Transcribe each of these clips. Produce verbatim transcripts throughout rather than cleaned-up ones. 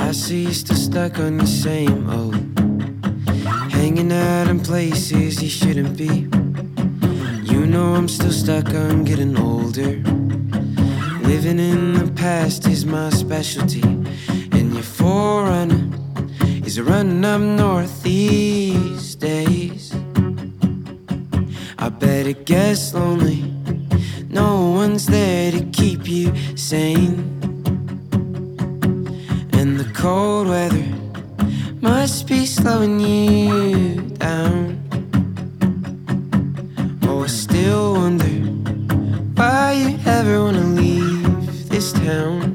I see you still stuck on your same old, hanging out in places you shouldn't be. You know I'm still stuck on getting older. Living in the past is my specialty, and your forerunner is running up north these days. I bet it gets lonely, no one's there to keep you sane, and the cold weather must be slowing you down. Oh, I still wonder why you ever wanna leave this town.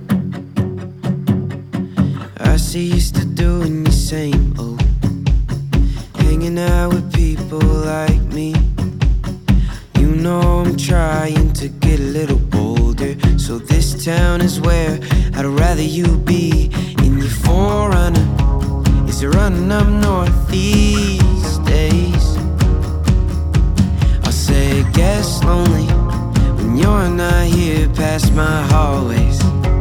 I see you still doing your same old, hanging out with people like me. You know I'm trying to get a little bolder, so this town is where I'd rather you be. In your forerunner is running up north these days. I'll say it gets lonely when you're not here past my hallways.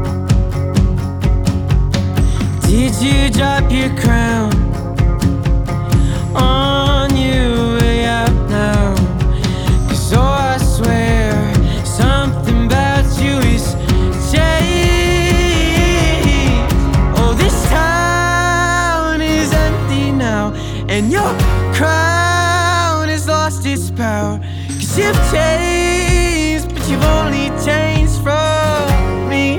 Did you drop your crown on your way out now? 'Cause oh, I swear something about you is changed. Oh, this town is empty now, and your crown has lost its power. 'Cause you've changed, but you've only changed from me.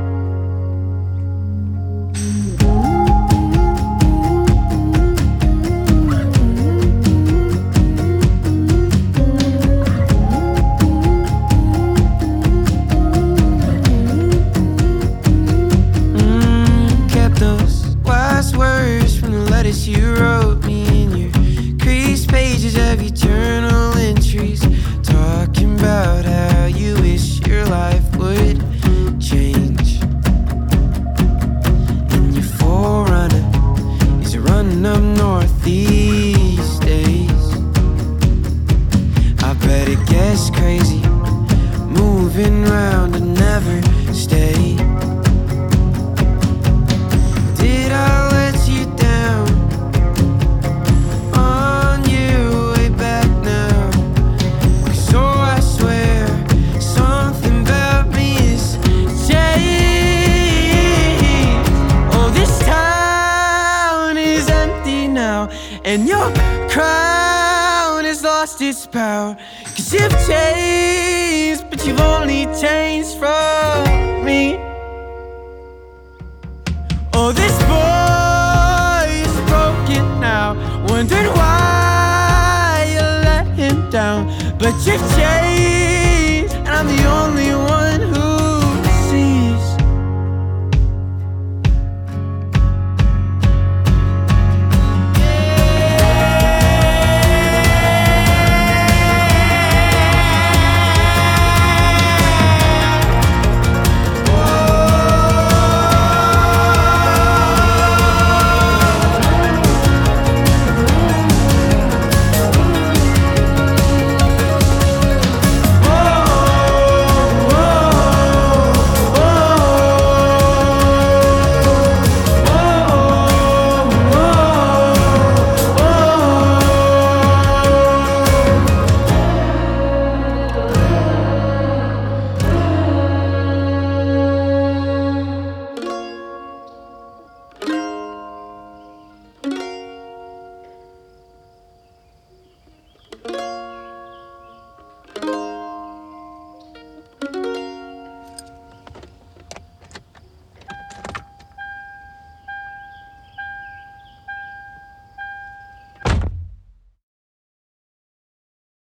You wrote me in your creased pages of your journal entries, talking about how you wish your life would change. And your forerunner is running up north these days. I bet it gets crazy, moving round and never stay. Did I let you down? And your crown has lost its power. 'Cause you've changed, but you've only changed from me. Oh, this boy is broken now, wondering why you let him down. But you've changed.